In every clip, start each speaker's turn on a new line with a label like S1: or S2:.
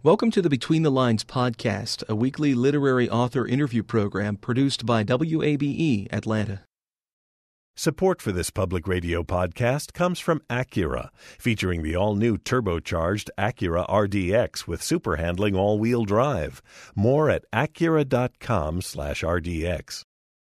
S1: Welcome to the Between the Lines podcast, a weekly literary author interview program produced by WABE Atlanta.
S2: Support for this public radio podcast comes from Acura, featuring the all-new turbocharged Acura RDX with super handling all-wheel drive. More at Acura.com/RDX.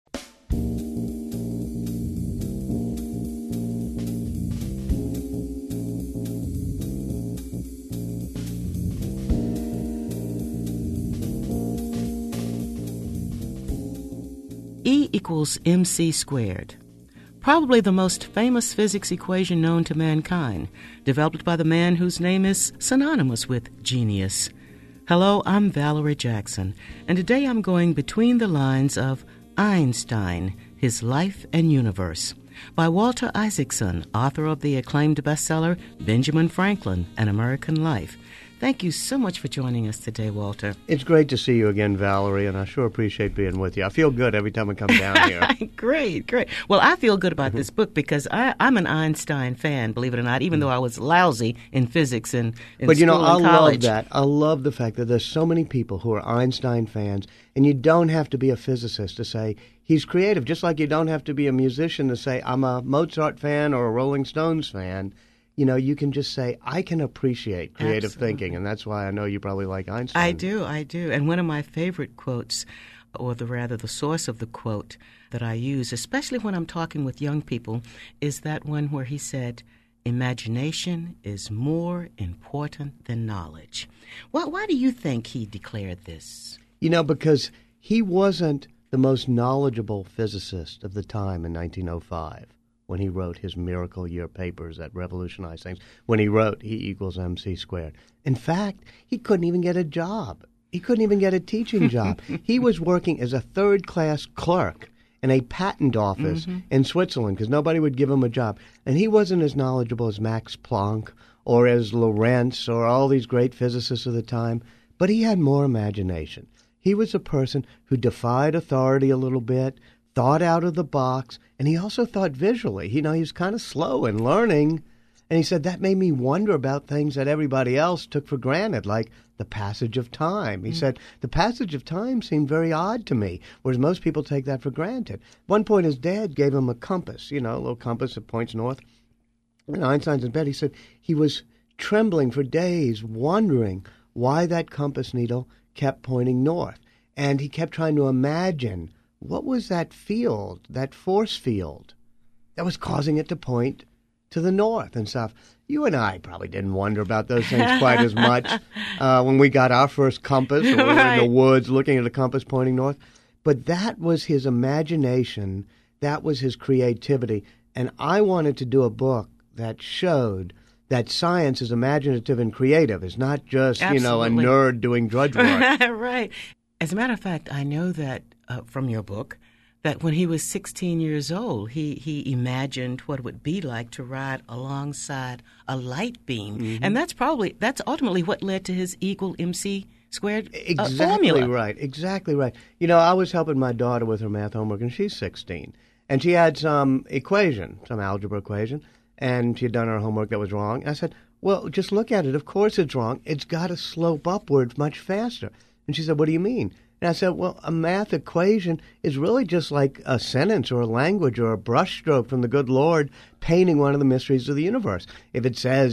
S3: E equals mc squared. Probably the most famous physics equation known to mankind, developed by the man whose name is synonymous with genius. Hello, I'm Valerie Jackson, and today I'm going between the lines of Einstein, His Life and Universe, by Walter Isaacson, author of the acclaimed bestseller Benjamin Franklin, An American Life. Thank you so much for joining us today, Walter.
S4: It's great to see you again, Valerie, and I sure appreciate being with you. I feel good every time I come down here.
S3: Great. Well, I feel good about this book because I'm an Einstein fan, believe it or not, even though I was lousy in physics in
S4: but
S3: school and college.
S4: Love that. I love the fact that there's so many people who are Einstein fans, and you don't have to be a physicist to say he's creative, just like you don't have to be a musician to say I'm a Mozart fan or a Rolling Stones fan. You know, you can just say, I can appreciate creative thinking, and that's why I know you probably like Einstein.
S3: I do. And one of my favorite quotes, or the source of the quote that I use, especially when I'm talking with young people, is that one where he said, imagination is more important than knowledge. Why do you think he declared this?
S4: You know, because he wasn't the most knowledgeable physicist of the time in 1905. When he wrote his miracle year papers that revolutionized things, when he wrote E equals MC squared. In fact, he couldn't even get a job. He couldn't even get a teaching job. He was working as a third-class clerk in a patent office in Switzerland because nobody would give him a job. And he wasn't as knowledgeable as Max Planck or as Lorentz or all these great physicists of the time, but he had more imagination. He was a person who defied authority a little bit, thought out of the box, and he also thought visually. You know, he was kind of slow in learning, and he said that made me wonder about things that everybody else took for granted, like the passage of time. He said, the passage of time seemed very odd to me, whereas most people take that for granted. At one point, his dad gave him a compass, you know, a little compass that points north. And Einstein's in bed. He said he was trembling for days, wondering why that compass needle kept pointing north. And he kept trying to imagine what was that field, that force field, that was causing it to point to the north and stuff. You and I probably didn't wonder about those things quite as much when we got our first compass or we were in the woods looking at a compass pointing north. But that was his imagination. That was his creativity. And I wanted to do a book that showed that science is imaginative and creative. It's not just, a nerd doing drudge work.
S3: Right. As a matter of fact, I know that from your book, that when he was 16 years old, he imagined what it would be like to ride alongside a light beam. And that's ultimately what led to his equal MC squared formula.
S4: Exactly right. You know, I was helping my daughter with her math homework, and she's 16. And she had some algebra equation, and she had done her homework that was wrong. I said, well, just look at it. Of course it's wrong. It's got to slope upwards much faster. And she said, what do you mean? And I said, well, a math equation is really just like a sentence or a language or a brushstroke from the good Lord painting one of the mysteries of the universe. If it says,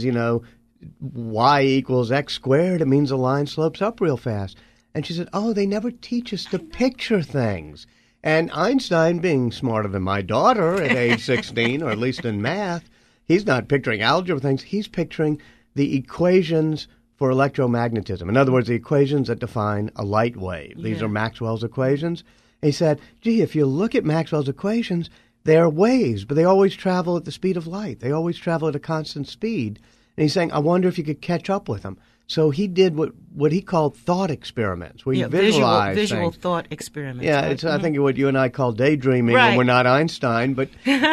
S4: y equals x squared, it means the line slopes up real fast. And she said, oh, they never teach us to picture things. And Einstein, being smarter than my daughter at age 16, or at least in math, he's not picturing algebra things. He's picturing the equations for electromagnetism. In other words, the equations that define a light wave. These are Maxwell's equations. And he said, gee, if you look at Maxwell's equations, they're waves, but they always travel at the speed of light. They always travel at a constant speed. And he's saying, I wonder if you could catch up with them. So he did what he called thought experiments, where you visualize
S3: visual
S4: things.
S3: Thought experiments.
S4: Yeah,
S3: right?
S4: It's I think what you and I call daydreaming when we're not Einstein. But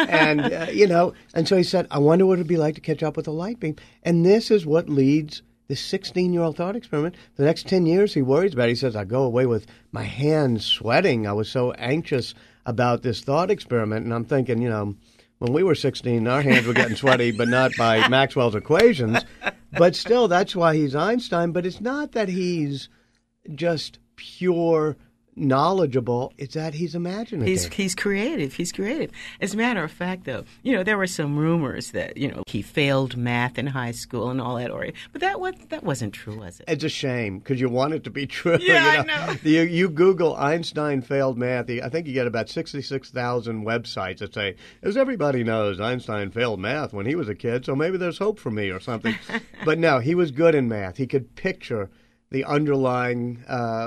S4: and so he said, I wonder what it'd be like to catch up with a light beam. And this is what leads this 16-year-old thought experiment. For the next 10 years, he worries about it. He says, I go away with my hands sweating. I was so anxious about this thought experiment. And I'm thinking, when we were 16, our hands were getting sweaty, but not by Maxwell's equations. But still, that's why he's Einstein. But it's not that he's just pure knowledgeable, it's that he's imaginative.
S3: He's creative. He's creative. As a matter of fact, though, there were some rumors that, he failed math in high school and all that. But that wasn't true, was it?
S4: It's a shame, because you want it to be true.
S3: Yeah, I know.
S4: You Google Einstein failed math, I think you get about 66,000 websites that say, as everybody knows, Einstein failed math when he was a kid, so maybe there's hope for me or something. But no, he was good in math. He could picture the underlying,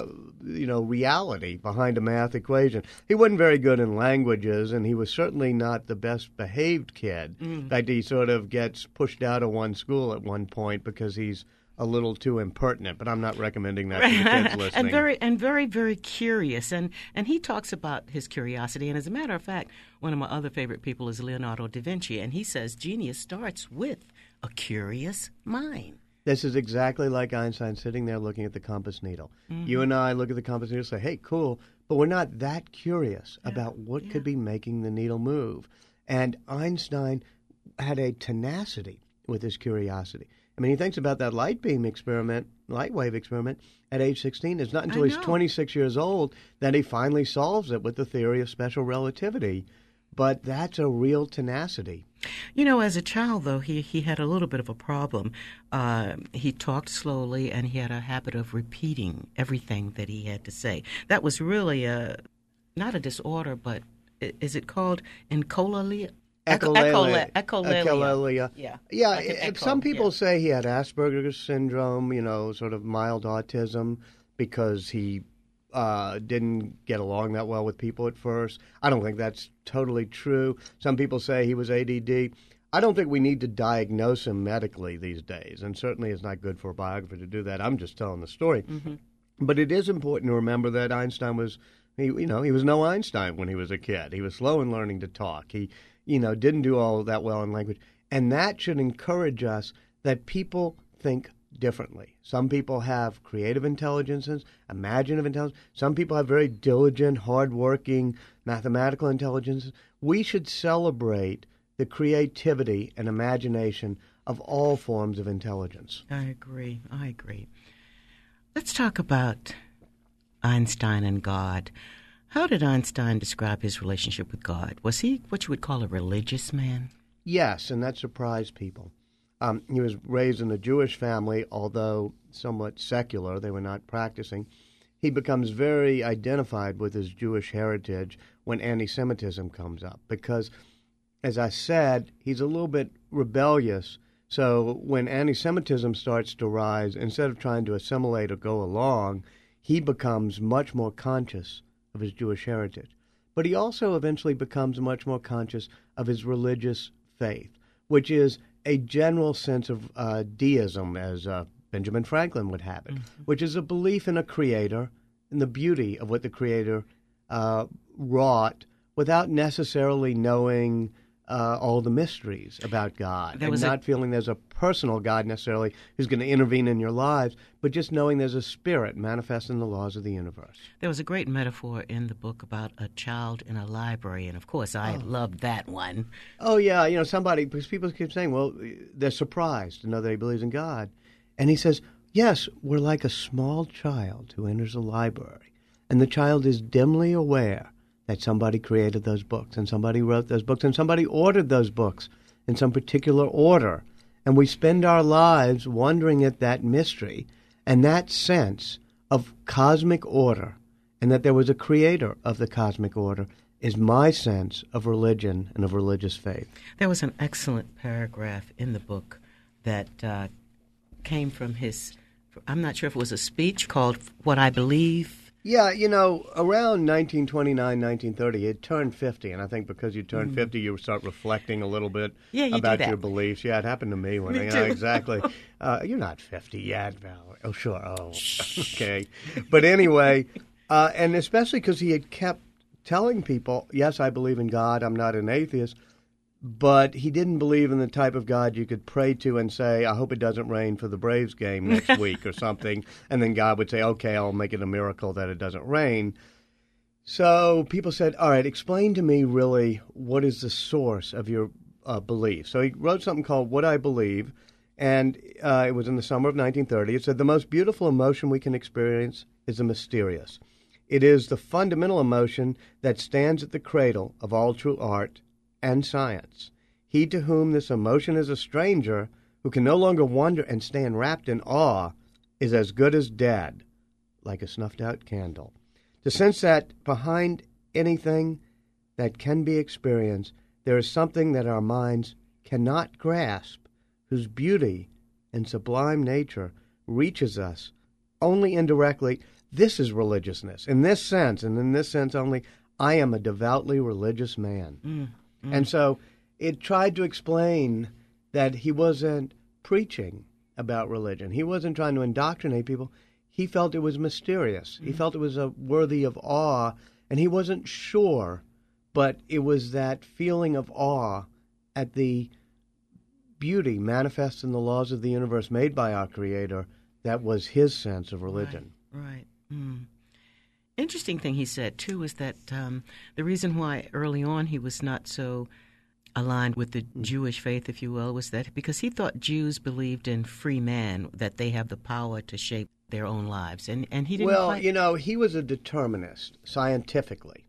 S4: reality behind a math equation. He wasn't very good in languages, and he was certainly not the best behaved kid. In fact, he sort of gets pushed out of one school at one point because he's a little too impertinent. But I'm not recommending that to the kids listening.
S3: and very, very curious. And he talks about his curiosity. And as a matter of fact, one of my other favorite people is Leonardo da Vinci, and he says genius starts with a curious mind.
S4: This is exactly like Einstein sitting there looking at the compass needle. You and I look at the compass needle and say, hey, cool, but we're not that curious about what could be making the needle move. And Einstein had a tenacity with his curiosity. I mean, he thinks about that light wave experiment at age 16. It's not until he's 26 years old that he finally solves it with the theory of special relativity. But that's a real tenacity.
S3: As a child, though, he had a little bit of a problem. He talked slowly, and he had a habit of repeating everything that he had to say. That was really not a disorder, but is it called echolalia?
S4: Echolalia.
S3: Yeah.
S4: Some people say he had Asperger's syndrome, sort of mild autism, because he didn't get along that well with people at first. I don't think that's totally true. Some people say he was ADD. I don't think we need to diagnose him medically these days, and certainly it's not good for a biographer to do that. I'm just telling the story. But it is important to remember that Einstein was, he was no Einstein when he was a kid. He was slow in learning to talk. He, didn't do all that well in language. And that should encourage us that people think differently. Some people have creative intelligences, imaginative intelligence. Some people have very diligent, hardworking, mathematical intelligences. We should celebrate the creativity and imagination of all forms of intelligence.
S3: I agree. Let's talk about Einstein and God. How did Einstein describe his relationship with God? Was he what you would call a religious man?
S4: Yes, and that surprised people. He was raised in a Jewish family, although somewhat secular. They were not practicing. He becomes very identified with his Jewish heritage when anti-Semitism comes up because, as I said, he's a little bit rebellious. So when anti-Semitism starts to rise, instead of trying to assimilate or go along, he becomes much more conscious of his Jewish heritage. But he also eventually becomes much more conscious of his religious faith, which is a general sense of deism, as Benjamin Franklin would have it, which is a belief in a creator and the beauty of what the creator wrought without necessarily knowing all the mysteries about God, and not feeling there's a personal God necessarily who's going to intervene in your lives, but just knowing there's a spirit manifesting the laws of the universe.
S3: There was a great metaphor in the book about a child in a library, and of course I loved that one. Oh, yeah,
S4: because people keep saying, well, they're surprised to know that he believes in God. And he says, yes, we're like a small child who enters a library, and the child is dimly aware that somebody created those books, and somebody wrote those books, and somebody ordered those books in some particular order. And we spend our lives wondering at that mystery and that sense of cosmic order, and that there was a creator of the cosmic order, is my sense of religion and of religious faith.
S3: There was an excellent paragraph in the book that came from his, I'm not sure if it was a speech called What I Believe.
S4: Yeah, around 1929, 1930, it turned 50, and I think because you turn 50, you start reflecting a little bit about your beliefs. Yeah, it happened to me when exactly. You're not 50 yet, Valerie. Oh, sure. Oh, okay. But anyway, and especially because he had kept telling people, yes, I believe in God, I'm not an atheist, but he didn't believe in the type of God you could pray to and say, I hope it doesn't rain for the Braves game next week or something. And then God would say, okay, I'll make it a miracle that it doesn't rain. So people said, all right, explain to me really what is the source of your belief. So he wrote something called What I Believe. And it was in the summer of 1930. It said, "The most beautiful emotion we can experience is the mysterious. It is the fundamental emotion that stands at the cradle of all true art and science. He to whom this emotion is a stranger, who can no longer wonder and stand wrapped in awe, is as good as dead, like a snuffed-out candle. To sense that behind anything that can be experienced, there is something that our minds cannot grasp, whose beauty and sublime nature reaches us only indirectly. This is religiousness. In this sense, and in this sense only, I am a devoutly religious man." And so it tried to explain that he wasn't preaching about religion. He wasn't trying to indoctrinate people. He felt it was mysterious. He felt it was worthy of awe, and he wasn't sure, but it was that feeling of awe at the beauty manifest in the laws of the universe made by our Creator that was his sense of religion.
S3: Right. Interesting thing he said, too, is that the reason why early on he was not so aligned with the Jewish faith, if you will, was that because he thought Jews believed in free man, that they have the power to shape their own lives. And he didn't
S4: he was a determinist, scientifically.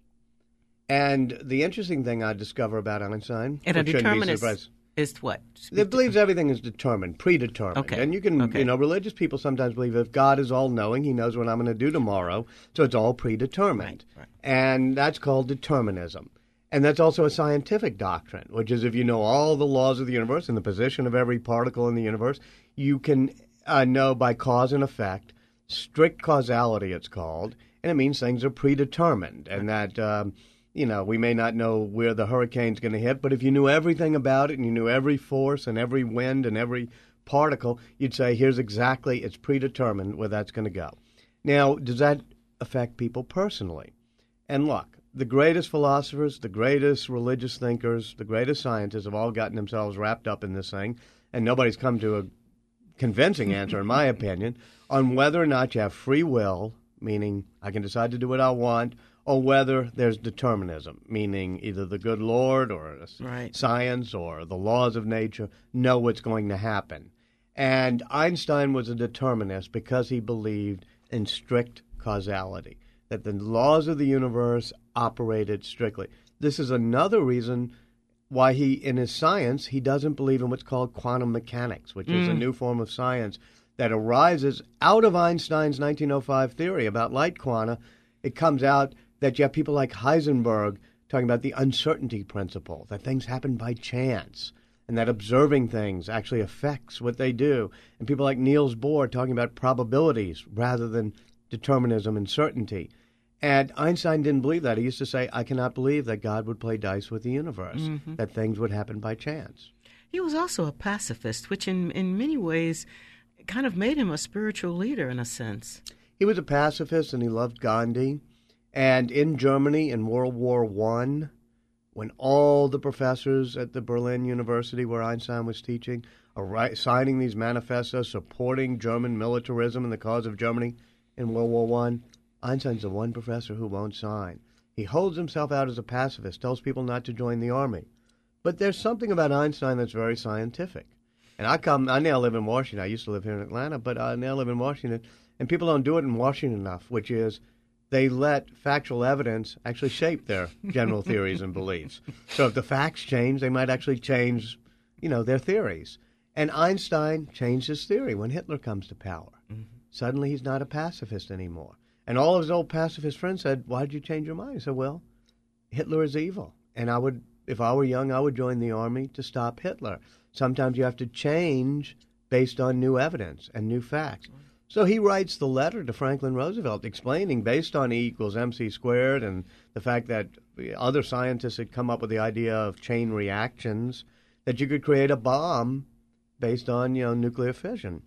S4: And the interesting thing I discover about Einstein...
S3: And a determinist is what?
S4: It believes everything is determined, predetermined.
S3: Okay.
S4: And you can, religious people sometimes believe if God is all-knowing, he knows what I'm going to do tomorrow, so it's all predetermined.
S3: Right.
S4: And that's called determinism. And that's also a scientific doctrine, which is if you know all the laws of the universe and the position of every particle in the universe, you can know by cause and effect, strict causality it's called, and it means things are predetermined, and that, we may not know where the hurricane's going to hit, but if you knew everything about it and you knew every force and every wind and every particle, you'd say, here's exactly, it's predetermined where that's going to go. Now, does that affect people personally? And look, the greatest philosophers, the greatest religious thinkers, the greatest scientists have all gotten themselves wrapped up in this thing, and nobody's come to a convincing answer, in my opinion, on whether or not you have free will, meaning I can decide to do what I want, or whether there's determinism, meaning either the good Lord or science or the laws of nature know what's going to happen. And Einstein was a determinist because he believed in strict causality, that the laws of the universe operated strictly. This is another reason why in his science, he doesn't believe in what's called quantum mechanics, which is a new form of science that arises out of Einstein's 1905 theory about light quanta. It comes out that you have people like Heisenberg talking about the uncertainty principle, that things happen by chance, and that observing things actually affects what they do. And people like Niels Bohr talking about probabilities rather than determinism and certainty. And Einstein didn't believe that. He used to say, I cannot believe that God would play dice with the universe, that things would happen by chance.
S3: He was also a pacifist, which in many ways kind of made him a spiritual leader in a sense.
S4: He was a pacifist and he loved Gandhi. And in Germany in World War I, when all the professors at the Berlin University where Einstein was teaching are signing these manifestos supporting German militarism and the cause of Germany in World War I, Einstein's the one professor who won't sign. He holds himself out as a pacifist, tells people not to join the army. But there's something about Einstein that's very scientific. And I now live in Washington. I used to live here in Atlanta, but I now live in Washington. And people don't do it in Washington enough, which is they let factual evidence actually shape their general theories and beliefs. So if the facts change, they might actually change, their theories. And Einstein changed his theory when Hitler comes to power. Suddenly he's not a pacifist anymore. And all of his old pacifist friends said, why did you change your mind? He said, well, Hitler is evil. And if I were young, I would join the army to stop Hitler. Sometimes you have to change based on new evidence and new facts. So he writes the letter to Franklin Roosevelt explaining, based on E equals MC squared and the fact that other scientists had come up with the idea of chain reactions, that you could create a bomb based on, nuclear fission.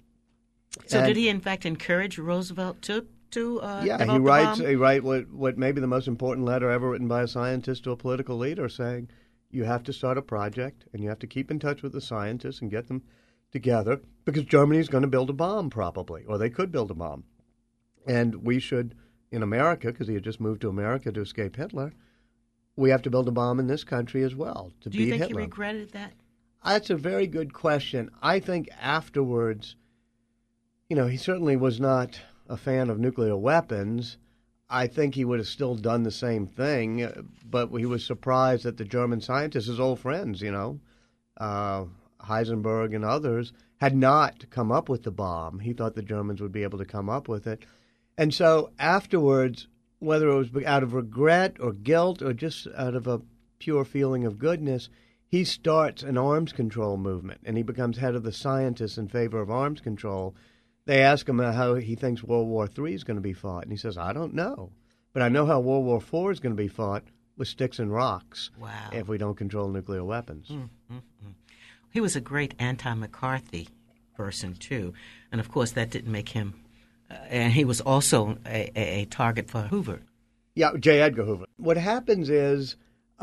S3: So did he, in fact, encourage Roosevelt to
S4: he writes what may be the most important letter ever written by a scientist to a political leader, saying you have to start a project and you have to keep in touch with the scientists and get them together because Germany is going to build a bomb probably, or they could build a bomb. And we should, in America, because he had just moved to America to escape Hitler, we have to build a bomb in this country as well to beat Hitler.
S3: Do you think he regretted that?
S4: That's a very good question. I think afterwards, he certainly was not a fan of nuclear weapons. I think he would have still done the same thing, but he was surprised that the German scientists, his old friends, Heisenberg and others, had not come up with the bomb. He thought the Germans would be able to come up with it. And so afterwards, whether it was out of regret or guilt or just out of a pure feeling of goodness, he starts an arms control movement, and he becomes head of the scientists in favor of arms control. They ask him how he thinks World War III is going to be fought, and he says, I don't know. But I know how World War IV is going to be fought with sticks and rocks.
S3: Wow.
S4: If we don't control nuclear weapons.
S3: He was a great anti-McCarthy person, too. And, of course, that didn't make him and he was also a target for Hoover.
S4: Yeah, J. Edgar Hoover. What happens is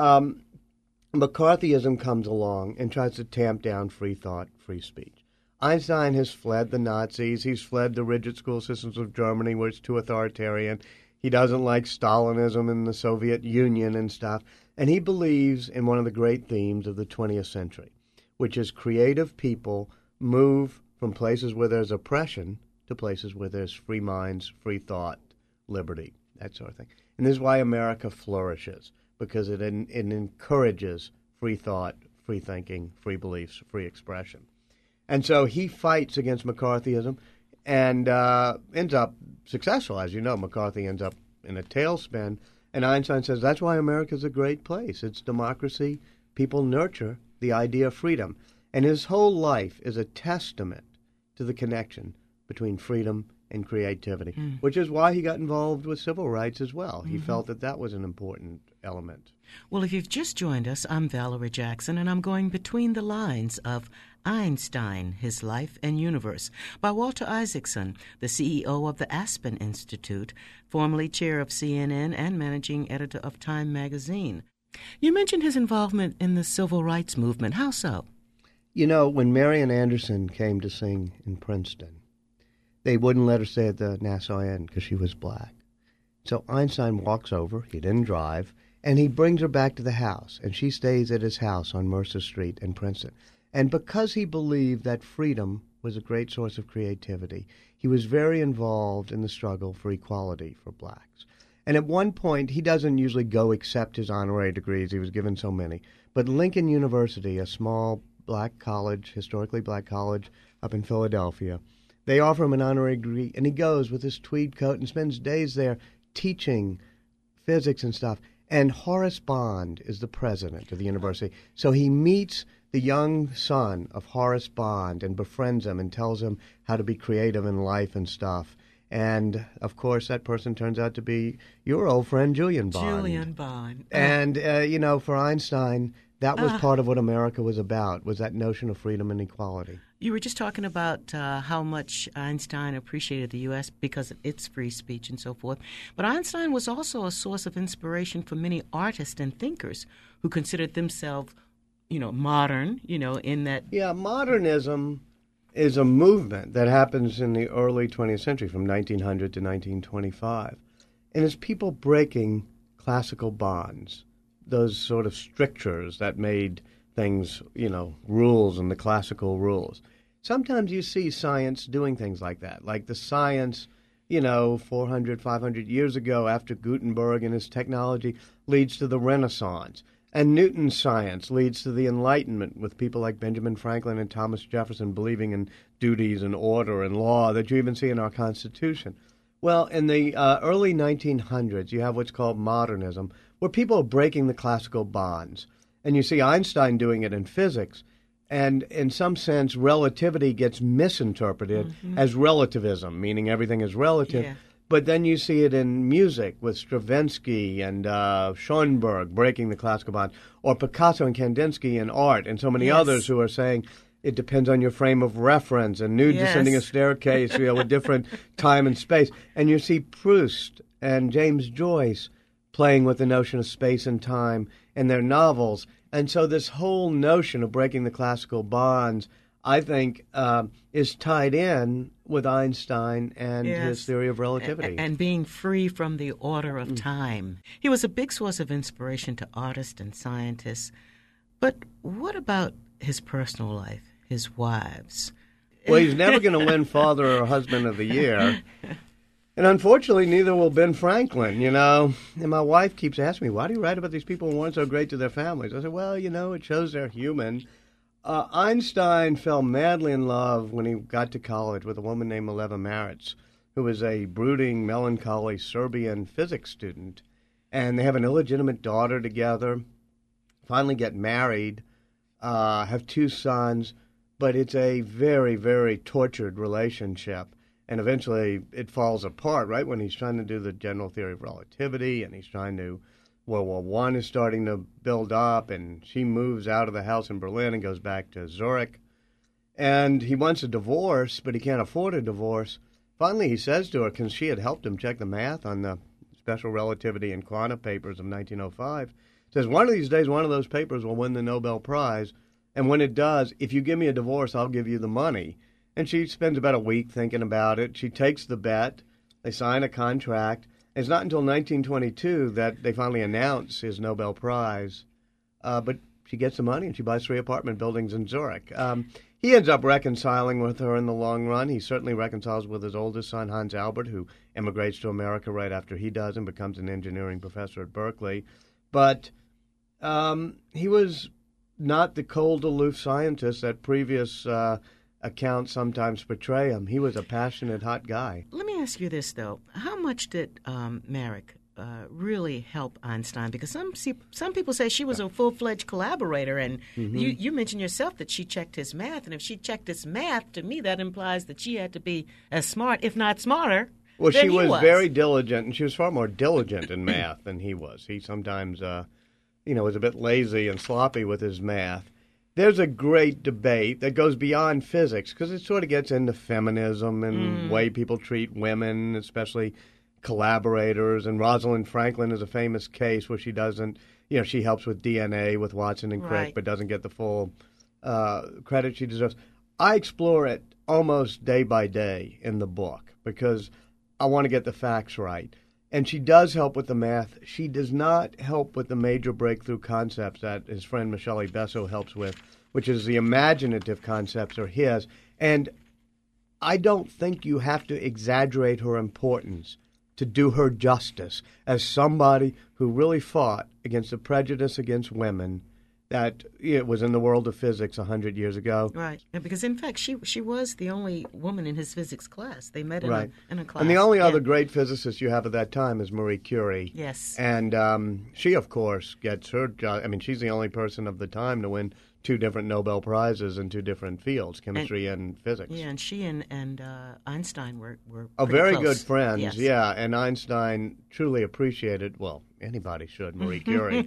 S4: McCarthyism comes along and tries to tamp down free thought, free speech. Einstein has fled the Nazis. He's fled the rigid school systems of Germany, where it's too authoritarian. He doesn't like Stalinism and the Soviet Union and stuff. And he believes in one of the great themes of the 20th century, which is creative people move from places where there's oppression to places where there's free minds, free thought, liberty, that sort of thing. And this is why America flourishes, because it encourages free thought, free thinking, free beliefs, free expression. And so he fights against McCarthyism and ends up successful. As you know, McCarthy ends up in a tailspin. And Einstein says that's why America's a great place. It's democracy. People nurture the idea of freedom. And his whole life is a testament to the connection between freedom and creativity, which is why he got involved with civil rights as well. He felt that that was an important element.
S3: Well, if you've just joined us, I'm Valerie Jackson, and I'm going between the lines of Einstein, His Life and Universe, by Walter Isaacson, the CEO of the Aspen Institute, formerly chair of CNN and managing editor of Time magazine. You mentioned his involvement in the civil rights movement. How so?
S4: You know, when Marian Anderson came to sing in Princeton, they wouldn't let her stay at the Nassau Inn because she was black. So Einstein walks over, he didn't drive, and he brings her back to the house, and she stays at his house on Mercer Street in Princeton. And because he believed that freedom was a great source of creativity, he was very involved in the struggle for equality for blacks. And at one point, he doesn't usually go accept his honorary degrees. He was given so many. But Lincoln University, a small black college, historically black college up in Philadelphia, they offer him an honorary degree, and he goes with his tweed coat and spends days there teaching physics and stuff. And Horace Bond is the president of the university. So he meets the young son of Horace Bond and befriends him and tells him how to be creative in life and stuff. And, of course, that person turns out to be your old friend Julian Bond.
S3: Julian Bond.
S4: And, for Einstein, that was part of what America was about, was that notion of freedom and equality.
S3: You were just talking about how much Einstein appreciated the U.S. because of its free speech and so forth. But Einstein was also a source of inspiration for many artists and thinkers who considered themselves, modern, in that...
S4: Yeah, modernism is a movement that happens in the early 20th century, from 1900 to 1925. And it's people breaking classical bonds, those sort of strictures that made things, rules and the classical rules. Sometimes you see science doing things like that, like the science, 400, 500 years ago after Gutenberg and his technology leads to the Renaissance. And Newton's science leads to the Enlightenment with people like Benjamin Franklin and Thomas Jefferson believing in duties and order and law that you even see in our Constitution. Well, in the early 1900s, you have what's called modernism, where people are breaking the classical bonds. And you see Einstein doing it in physics. And in some sense, relativity gets misinterpreted as relativism, meaning everything is relative. Yeah. But then you see it in music with Stravinsky and Schoenberg breaking the classical bond, or Picasso and Kandinsky in art, and so many others who are saying it depends on your frame of reference, and Nude descending a staircase, with different time and space. And you see Proust and James Joyce playing with the notion of space and time in their novels. And so this whole notion of breaking the classical bonds, I think, is tied in with Einstein and his theory of relativity.
S3: And being free from the order of time. He was a big source of inspiration to artists and scientists. But what about his personal life, his wives.
S4: Well, he's never going to win Father or Husband of the Year. And unfortunately, neither will Ben Franklin, And my wife keeps asking me, why do you write about these people who weren't so great to their families? I said, well, it shows they're human. Einstein fell madly in love when he got to college with a woman named Mileva Maric, who was a brooding, melancholy Serbian physics student. And they have an illegitimate daughter together, finally get married, have 2 sons, but it's a very, very tortured relationship. And eventually it falls apart, right, when he's trying to do the general theory of relativity, and he's trying to, World War I is starting to build up, and she moves out of the house in Berlin and goes back to Zurich. And he wants a divorce, but he can't afford a divorce. Finally, he says to her, because she had helped him check the math on the special relativity and quanta papers of 1905, says, one of these days, one of those papers will win the Nobel Prize, and when it does, if you give me a divorce, I'll give you the money. And she spends about a week thinking about it. She takes the bet. They sign a contract. It's not until 1922 that they finally announce his Nobel Prize. But she gets the money, and she buys 3 apartment buildings in Zurich. He ends up reconciling with her in the long run. He certainly reconciles with his oldest son, Hans Albert, who emigrates to America right after he does and becomes an engineering professor at Berkeley. But he was not the cold, aloof scientist that previous accounts sometimes portray him. He was a passionate, hot guy.
S3: Let me ask you this, though. How much did Maric really help Einstein? Because some people say she was a full-fledged collaborator, and you mentioned yourself that she checked his math, and if she checked his math, to me that implies that she had to be as smart, if not smarter,
S4: well,
S3: than
S4: she was very diligent, and she was far more diligent in math than he was. He sometimes, was a bit lazy and sloppy with his math. There's a great debate that goes beyond physics because it sort of gets into feminism and way people treat women, especially collaborators. And Rosalind Franklin is a famous case where she doesn't, she helps with DNA with Watson and Crick, but doesn't get the full credit she deserves. I explore it almost day by day in the book because I want to get the facts right. And she does help with the math. She does not help with the major breakthrough concepts that his friend Michele Besso helps with, which is the imaginative concepts are his. And I don't think you have to exaggerate her importance to do her justice as somebody who really fought against the prejudice against women that it was in the world of physics 100 years ago.
S3: Right, because in fact she was the only woman in his physics class. They met in a class.
S4: And the only other great physicist you have at that time is Marie Curie.
S3: Yes.
S4: And she, of course, gets her job. I mean, she's the only person of the time to win 2 different Nobel Prizes in 2 different fields, chemistry and physics.
S3: Yeah, and she and Einstein were
S4: very
S3: close.
S4: good friends,
S3: yes.
S4: Yeah, and Einstein truly appreciated, well, anybody should, Marie Curie.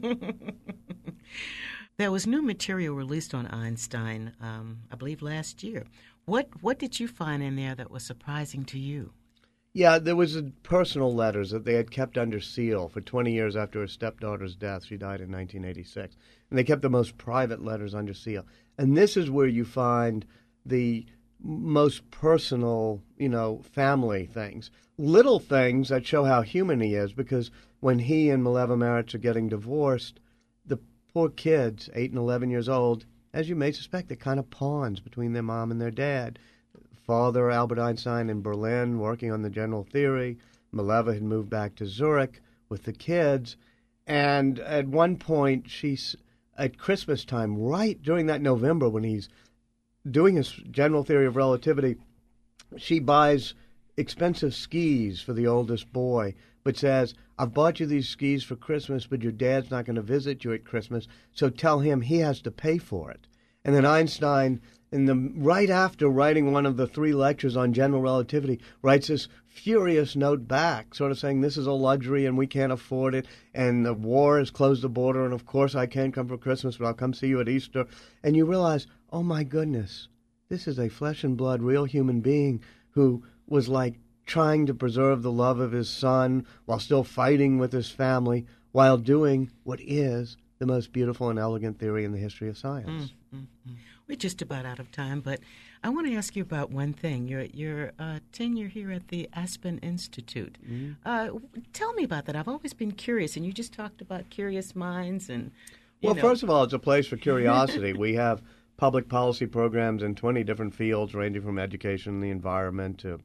S3: There was new material released on Einstein, I believe last year. What did you find in there that was surprising to you?
S4: Yeah, there was personal letters that they had kept under seal for 20 years after her stepdaughter's death. She died in 1986. And they kept the most private letters under seal. And this is where you find the most personal, family things. Little things that show how human he is, because when he and Mileva Maric are getting divorced, the poor kids, 8 and 11 years old, as you may suspect, they're kind of pawns between their mom and their dad. Father, Albert Einstein, in Berlin, working on the general theory. Mileva had moved back to Zurich with the kids. And at one point, she's at Christmas time, right during that November when he's doing his general theory of relativity, she buys expensive skis for the oldest boy, but says, I've bought you these skis for Christmas, but your dad's not going to visit you at Christmas, so tell him he has to pay for it. And then Einstein, right after writing one of the 3 lectures on general relativity, writes this furious note back, sort of saying this is a luxury and we can't afford it, and the war has closed the border, and of course I can't come for Christmas, but I'll come see you at Easter. And you realize, oh my goodness, this is a flesh and blood, real human being who was like trying to preserve the love of his son while still fighting with his family, while doing what is the most beautiful and elegant theory in the history of science.
S3: We're just about out of time, but I want to ask you about one thing. Your tenure here at the Aspen Institute. Tell me about that. I've always been curious, and you just talked about curious minds. And
S4: Well, first of all, it's a place for curiosity. We have public policy programs in 20 different fields, ranging from education and the environment to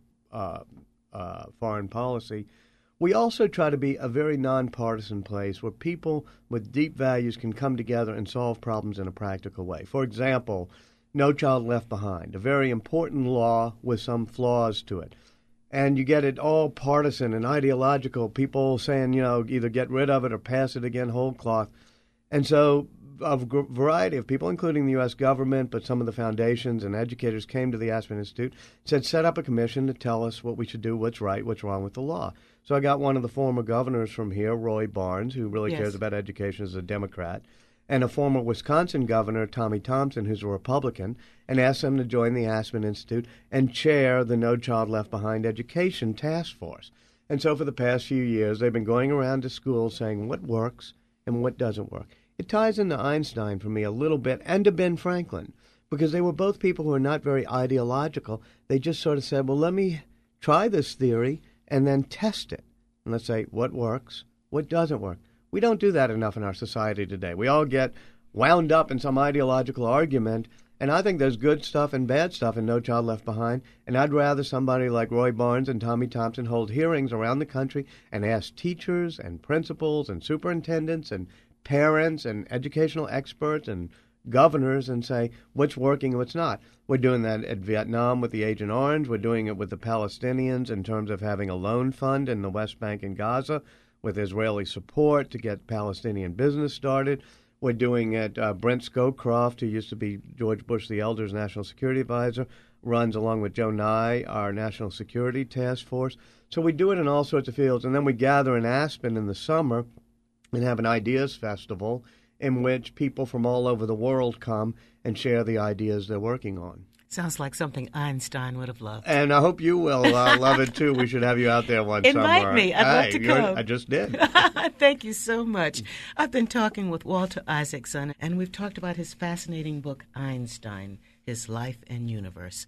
S4: foreign policy. We also try to be a very nonpartisan place where people with deep values can come together and solve problems in a practical way. For example, No Child Left Behind, a very important law with some flaws to it. And you get it all partisan and ideological, people saying, either get rid of it or pass it again whole cloth. And so a variety of people, including the U.S. government, but some of the foundations and educators came to the Aspen Institute, said, set up a commission to tell us what we should do, what's right, what's wrong with the law. So I got one of the former governors from here, Roy Barnes, who really cares about education as a Democrat, and a former Wisconsin governor, Tommy Thompson, who's a Republican, and asked them to join the Aspen Institute and chair the No Child Left Behind Education Task Force. And so for the past few years, they've been going around to schools saying what works and what doesn't work. It ties into Einstein for me a little bit, and to Ben Franklin, because they were both people who are not very ideological. They just sort of said, well, let me try this theory and then test it. And let's say what works, what doesn't work. We don't do that enough in our society today. We all get wound up in some ideological argument, and I think there's good stuff and bad stuff in No Child Left Behind, and I'd rather somebody like Roy Barnes and Tommy Thompson hold hearings around the country and ask teachers and principals and superintendents and parents and educational experts and governors and say what's working and what's not. We're doing that at Vietnam with the Agent Orange. We're doing it with the Palestinians in terms of having a loan fund in the West Bank and Gaza with Israeli support to get Palestinian business started. We're doing it, Brent Scowcroft, who used to be George Bush the Elder's National Security Advisor, runs along with Joe Nye our National Security Task Force. So we do it in all sorts of fields. And then we gather in Aspen in the summer and have an ideas festival in which people from all over the world come and share the ideas they're working on.
S3: Sounds like something Einstein would have loved.
S4: And I hope you will love it, too. We should have you out there one summer.
S3: Invite me. I'd love to come.
S4: I just did.
S3: Thank you so much. I've been talking with Walter Isaacson, and we've talked about his fascinating book, Einstein, His Life and Universe.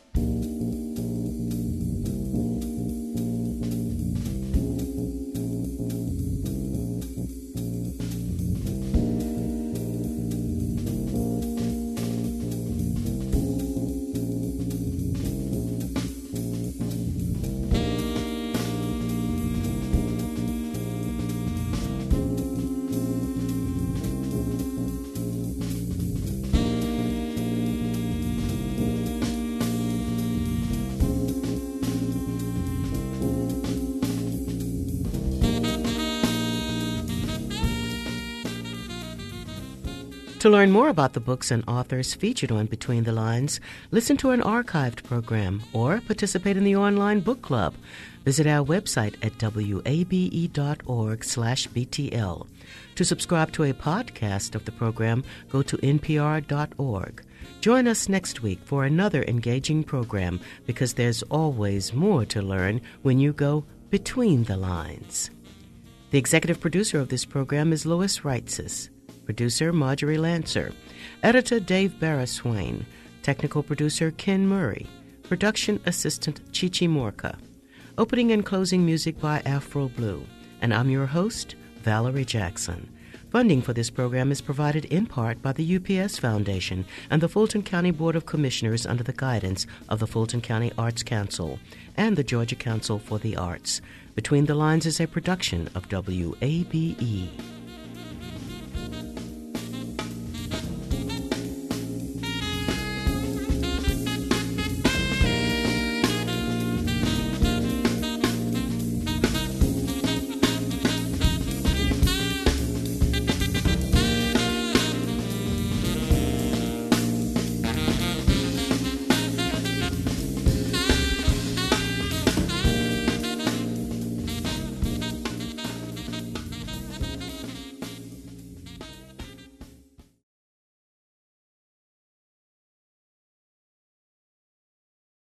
S3: To learn more about the books and authors featured on Between the Lines, listen to an archived program or participate in the online book club. Visit our website at wabe.org/BTL. To subscribe to a podcast of the program, go to npr.org. Join us next week for another engaging program, because there's always more to learn when you go between the lines. The executive producer of this program is Lois Reitzes. Producer Marjorie Lancer. Editor Dave Barraswain. Technical producer Ken Murray. Production assistant Chichi Morka. Opening and closing music by Afro Blue. And I'm your host, Valerie Jackson. Funding for this program is provided in part by the UPS Foundation and the Fulton County Board of Commissioners under the guidance of the Fulton County Arts Council and the Georgia Council for the Arts. Between the Lines is a production of WABE.